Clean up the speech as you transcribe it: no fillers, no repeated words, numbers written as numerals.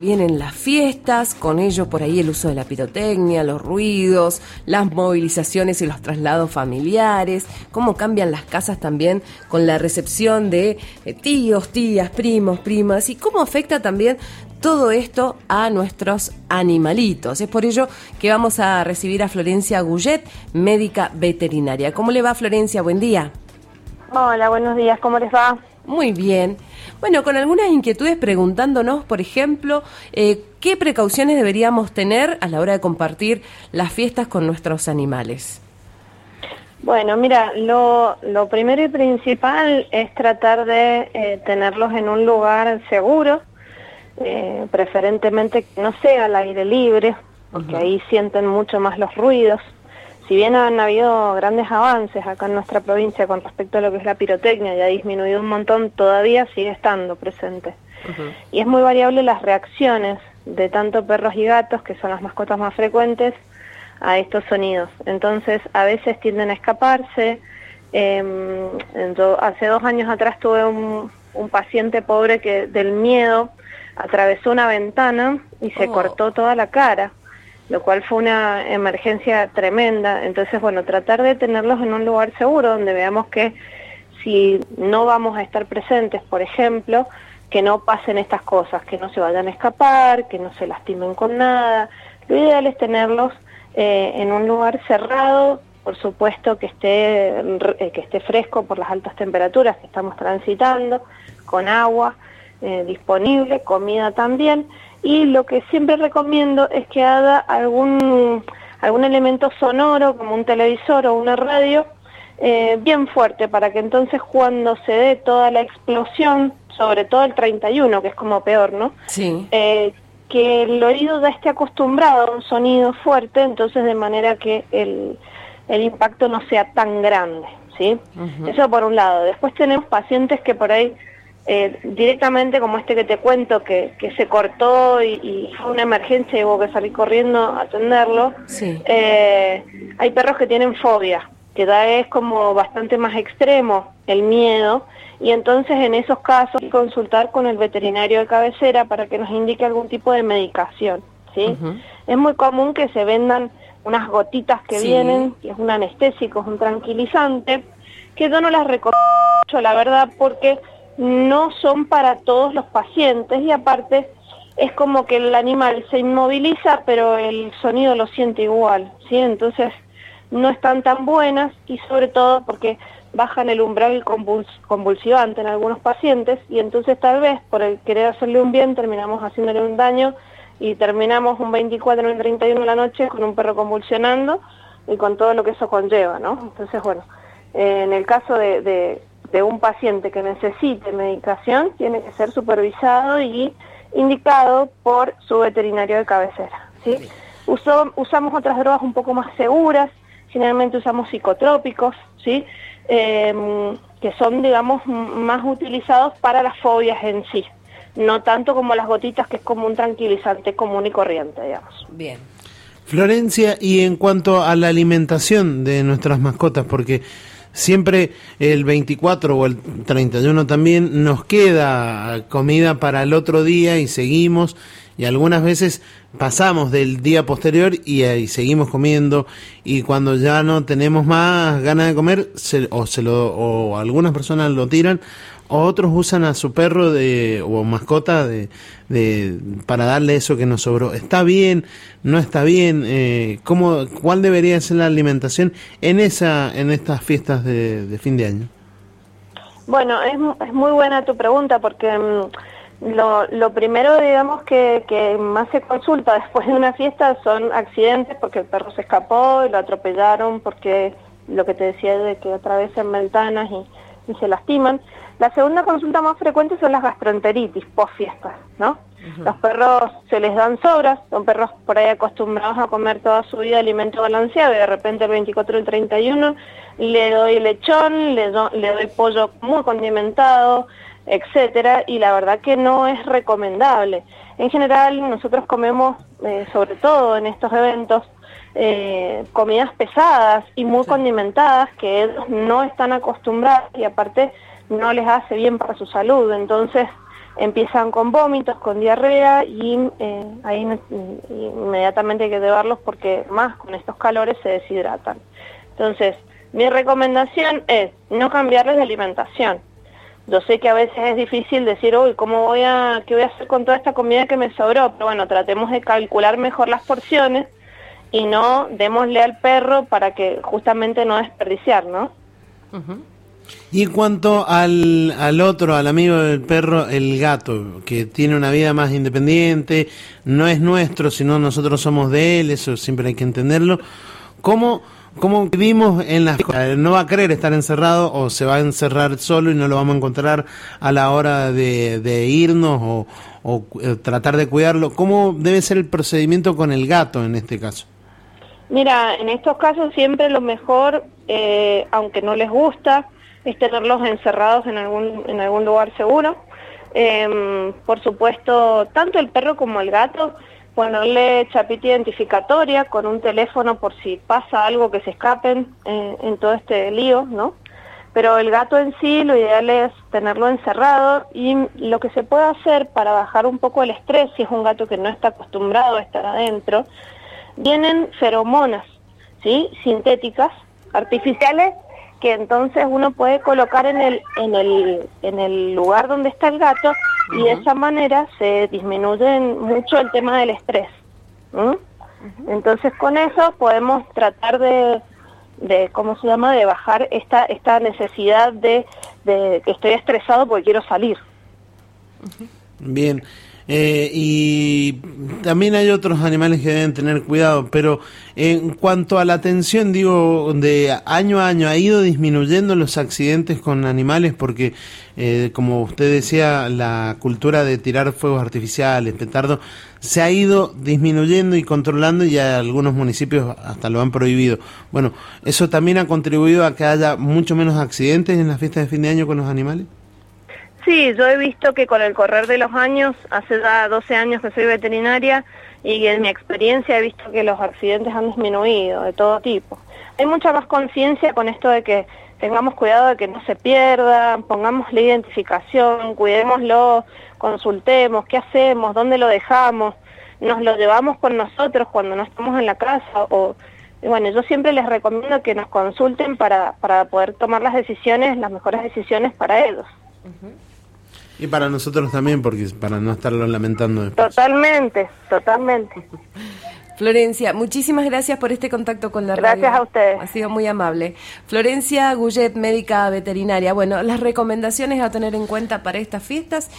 Vienen las fiestas, con ello por ahí el uso de la pirotecnia, los ruidos, las movilizaciones y los traslados familiares, cómo cambian las casas también con la recepción de tíos, tías, primos, primas, y cómo afecta también todo esto a nuestros animalitos. Es por ello que vamos a recibir a Florencia Gullet, médica veterinaria. ¿Cómo le va, Florencia? Buen día. Hola, buenos días, ¿cómo les va? Muy bien. Bueno, con algunas inquietudes preguntándonos, por ejemplo, ¿qué precauciones deberíamos tener a la hora de compartir las fiestas con nuestros animales? Bueno, mira, lo primero y principal es tratar de tenerlos en un lugar seguro, preferentemente que no sea al aire libre, porque ahí sienten mucho más los ruidos. Si bien han habido grandes avances acá en nuestra provincia con respecto a lo que es la pirotecnia, ya ha disminuido un montón, todavía sigue estando presente. Y es muy variable las reacciones de tanto perros y gatos, que son las mascotas más frecuentes, a estos sonidos. Entonces, a veces tienden a escaparse. Hace 2 años atrás tuve un paciente pobre que del miedo atravesó una ventana y se cortó toda la cara, lo cual fue una emergencia tremenda. Entonces, bueno, tratar de tenerlos en un lugar seguro donde veamos que si no vamos a estar presentes, por ejemplo, que no pasen estas cosas, que no se vayan a escapar, que no se lastimen con nada. Lo ideal es tenerlos en un lugar cerrado, por supuesto que esté fresco por las altas temperaturas que estamos transitando, con agua disponible, comida también. Y lo que siempre recomiendo es que haga algún elemento sonoro, como un televisor o una radio, bien fuerte, para que entonces cuando se dé toda la explosión, sobre todo el 31, que es como peor, ¿no? Sí. Que el oído ya esté acostumbrado a un sonido fuerte, entonces de manera que el impacto no sea tan grande, ¿sí? Eso por un lado. Después tenemos pacientes que por ahí directamente, como este que te cuento, que se cortó y fue una emergencia y hubo que salir corriendo a atenderlo. Sí. Hay perros que tienen fobia, que ya es como bastante más extremo el miedo, y entonces en esos casos consultar con el veterinario de cabecera para que nos indique algún tipo de medicación, ¿sí? Es muy común que se vendan unas gotitas que vienen, que es un anestésico, es un tranquilizante, que yo no las recomiendo mucho, la verdad, porque no son para todos los pacientes, y aparte es como que el animal se inmoviliza pero el sonido lo siente igual, ¿sí? Entonces no están tan buenas, y sobre todo porque bajan el umbral convulsivante en algunos pacientes, y entonces tal vez por el querer hacerle un bien terminamos haciéndole un daño y terminamos un 24 o un 31 de la noche con un perro convulsionando y con todo lo que eso conlleva, ¿no? Entonces, bueno, en el caso de un paciente que necesite medicación, tiene que ser supervisado y indicado por su veterinario de cabecera, ¿sí? Usamos otras drogas un poco más seguras, generalmente usamos psicotrópicos, ¿sí? Que son, digamos, más utilizados para las fobias en sí, no tanto como las gotitas, que es como un tranquilizante común y corriente, digamos. Bien. Florencia, y en cuanto a la alimentación de nuestras mascotas, porque siempre el 24 o el 31 también nos queda comida para el otro día y seguimos, y algunas veces pasamos del día posterior y seguimos comiendo, y cuando ya no tenemos más ganas de comer, o algunas personas lo tiran, o otros usan a su perro o mascota para darle eso que nos sobró. ¿Está bien? ¿No está bien? ¿Cuál debería ser la alimentación en estas fiestas de fin de año? Bueno, es muy buena tu pregunta, porque lo primero, digamos, que más se consulta después de una fiesta son accidentes, porque el perro se escapó y lo atropellaron, porque lo que te decía de que atraviesan ventanas y se lastiman. La segunda consulta más frecuente son las gastroenteritis post fiestas, ¿no? Los perros se les dan sobras, son perros por ahí acostumbrados a comer toda su vida alimento balanceado, y de repente el 24 y el 31 le doy lechón, le doy pollo muy condimentado, etcétera, y la verdad que no es recomendable. En general nosotros comemos, sobre todo en estos eventos, comidas pesadas y muy condimentadas, que ellos no están acostumbrados, y aparte no les hace bien para su salud. Entonces empiezan con vómitos, con diarrea y ahí inmediatamente hay que llevarlos porque más con estos calores se deshidratan. Entonces, mi recomendación es no cambiarles de alimentación. Yo sé que a veces es difícil decir, uy, ¿qué voy a hacer con toda esta comida que me sobró? Pero bueno, tratemos de calcular mejor las porciones y no démosle al perro para que justamente no desperdiciar, ¿no? Uh-huh. Y en cuanto al amigo del perro, el gato, que tiene una vida más independiente, no es nuestro, sino nosotros somos de él, eso siempre hay que entenderlo. ¿Cómo vivimos en las cosas? No va a querer estar encerrado o se va a encerrar solo y no lo vamos a encontrar a la hora de irnos o tratar de cuidarlo. ¿Cómo debe ser el procedimiento con el gato en este caso? Mira, en estos casos siempre lo mejor, aunque no les gusta, es tenerlos encerrados en algún lugar seguro. Por supuesto, tanto el perro como el gato, ponerle chapita identificatoria con un teléfono por si pasa algo que se escapen en todo este lío, ¿no? Pero el gato en sí, lo ideal es tenerlo encerrado y lo que se puede hacer para bajar un poco el estrés, si es un gato que no está acostumbrado a estar adentro, vienen feromonas, ¿sí? Sintéticas, artificiales, que entonces uno puede colocar en el lugar donde está el gato y de esa manera se disminuye mucho el tema del estrés. Entonces con eso podemos tratar de bajar esta necesidad de que estoy estresado porque quiero salir. Bien. Y también hay otros animales que deben tener cuidado, pero en cuanto a la atención, digo, de año a año, ¿ha ido disminuyendo los accidentes con animales? Porque, como usted decía, la cultura de tirar fuegos artificiales, petardos, se ha ido disminuyendo y controlando y algunos municipios hasta lo han prohibido. Bueno, ¿eso también ha contribuido a que haya mucho menos accidentes en las fiestas de fin de año con los animales? Sí, yo he visto que con el correr de los años, hace ya 12 años que soy veterinaria, y en mi experiencia he visto que los accidentes han disminuido de todo tipo. Hay mucha más conciencia con esto de que tengamos cuidado de que no se pierda, pongamos la identificación, cuidémoslo, consultemos, qué hacemos, dónde lo dejamos, nos lo llevamos con nosotros cuando no estamos en la casa. Bueno, yo siempre les recomiendo que nos consulten para poder tomar las mejores decisiones para ellos. Uh-huh. Y para nosotros también, porque para no estarlo lamentando después. Totalmente. Florencia, muchísimas gracias por este contacto con la radio. Gracias a ustedes. Ha sido muy amable. Florencia Gullet, médica veterinaria. Bueno, las recomendaciones a tener en cuenta para estas fiestas